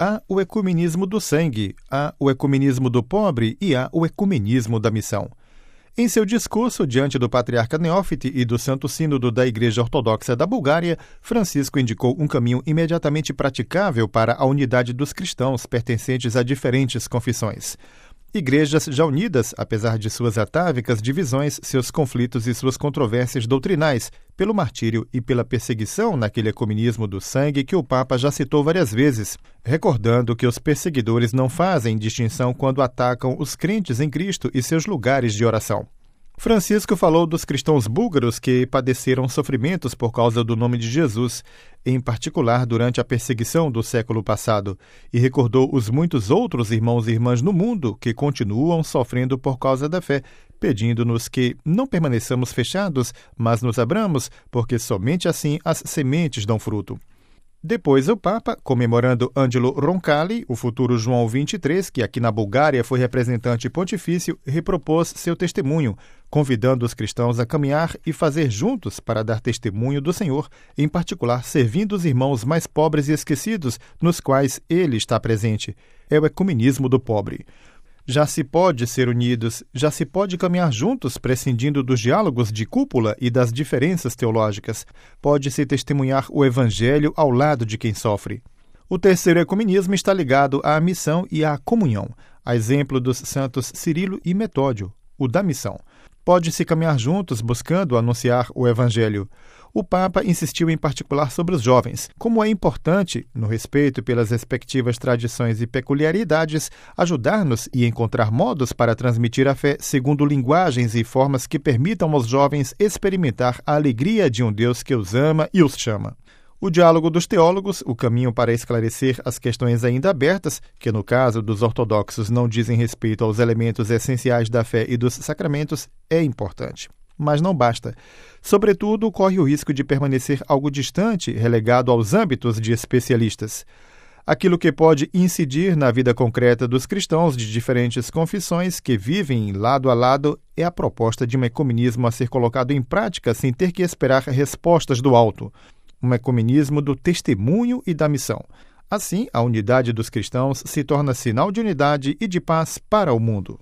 há o ecumenismo do sangue, há o ecumenismo do pobre e há o ecumenismo da missão. Em seu discurso diante do patriarca Neófite e do Santo Sínodo da Igreja Ortodoxa da Bulgária, Francisco indicou um caminho imediatamente praticável para a unidade dos cristãos pertencentes a diferentes confissões. Igrejas já unidas, apesar de suas atávicas divisões, seus conflitos e suas controvérsias doutrinais, pelo martírio e pela perseguição naquele ecumenismo do sangue que o Papa já citou várias vezes, recordando que os perseguidores não fazem distinção quando atacam os crentes em Cristo e seus lugares de oração. Francisco falou dos cristãos búlgaros que padeceram sofrimentos por causa do nome de Jesus, em particular durante a perseguição do século passado, e recordou os muitos outros irmãos e irmãs no mundo que continuam sofrendo por causa da fé, pedindo-nos que não permaneçamos fechados, mas nos abramos, porque somente assim as sementes dão fruto. Depois o Papa, comemorando Angelo Roncalli, o futuro João XXIII, que aqui na Bulgária foi representante pontifício, repropôs seu testemunho, convidando os cristãos a caminhar e fazer juntos para dar testemunho do Senhor, em particular servindo os irmãos mais pobres e esquecidos, nos quais ele está presente. É o ecumenismo do pobre. Já se pode ser unidos, já se pode caminhar juntos, prescindindo dos diálogos de cúpula e das diferenças teológicas. Pode-se testemunhar o Evangelho ao lado de quem sofre. O terceiro ecumenismo está ligado à missão e à comunhão, a exemplo dos santos Cirilo e Metódio, o da missão. Pode-se caminhar juntos buscando anunciar o Evangelho. O Papa insistiu em particular sobre os jovens, como é importante, no respeito pelas respectivas tradições e peculiaridades, ajudar-nos e encontrar modos para transmitir a fé segundo linguagens e formas que permitam aos jovens experimentar a alegria de um Deus que os ama e os chama. O diálogo dos teólogos, o caminho para esclarecer as questões ainda abertas, que no caso dos ortodoxos não dizem respeito aos elementos essenciais da fé e dos sacramentos, é importante. Mas não basta. Sobretudo, corre o risco de permanecer algo distante, relegado aos âmbitos de especialistas. Aquilo que pode incidir na vida concreta dos cristãos de diferentes confissões que vivem lado a lado é a proposta de um ecumenismo a ser colocado em prática sem ter que esperar respostas do alto. Um ecumenismo do testemunho e da missão. Assim, a unidade dos cristãos se torna sinal de unidade e de paz para o mundo.